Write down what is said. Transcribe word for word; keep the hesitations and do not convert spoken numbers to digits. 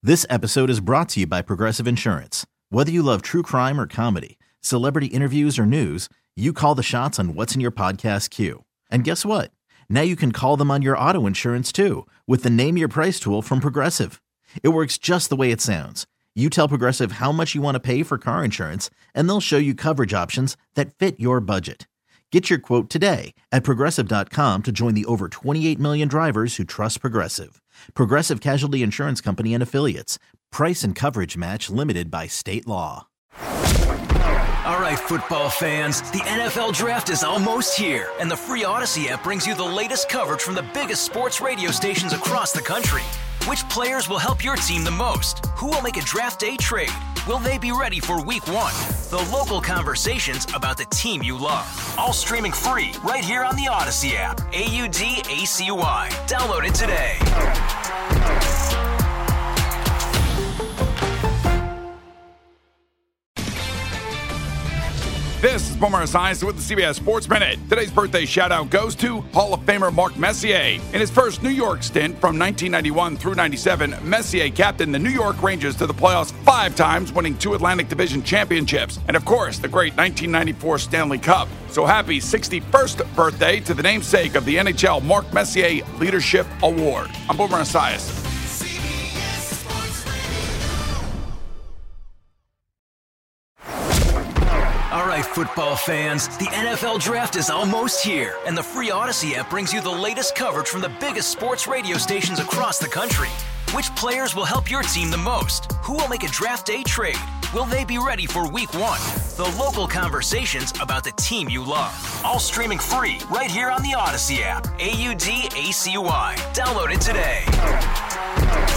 This episode is brought to you by Progressive Insurance. Whether you love true crime or comedy, celebrity interviews or news, you call the shots on what's in your podcast queue. And guess what? Now you can call them on your auto insurance too with the Name Your Price tool from Progressive. It works just the way it sounds. You tell Progressive how much you want to pay for car insurance, and they'll show you coverage options that fit your budget. Get your quote today at Progressive dot com to join the over twenty-eight million drivers who trust Progressive. Progressive Casualty Insurance Company and Affiliates. Price and coverage match limited by state law. All right, football fans, the N F L Draft is almost here, and the free Odyssey app brings you the latest coverage from the biggest sports radio stations across the country. Which players will help your team the most? Who will make a draft day trade? Will they be ready for week one? The local conversations about the team you love. All streaming free right here on the Odyssey app. A U D A C Y. Download it today. This is Boomer Esiason with the C B S Sports Minute. Today's birthday shout-out goes to Hall of Famer Mark Messier. In his first New York stint from nineteen ninety-one through ninety-seven, Messier captained the New York Rangers to the playoffs five times, winning two Atlantic Division championships, and of course, the great nineteen ninety-four Stanley Cup. So happy sixty-first birthday to the namesake of the N H L Mark Messier Leadership Award. I'm Boomer Esiason. All right, football fans, the N F L Draft is almost here, and the free Odyssey app brings you the latest coverage from the biggest sports radio stations across the country. Which players will help your team the most? Who will make a draft day trade? Will they be ready for week one? The local conversations about the team you love. All streaming free right here on the Odyssey app. A U D A C Y. Download it today.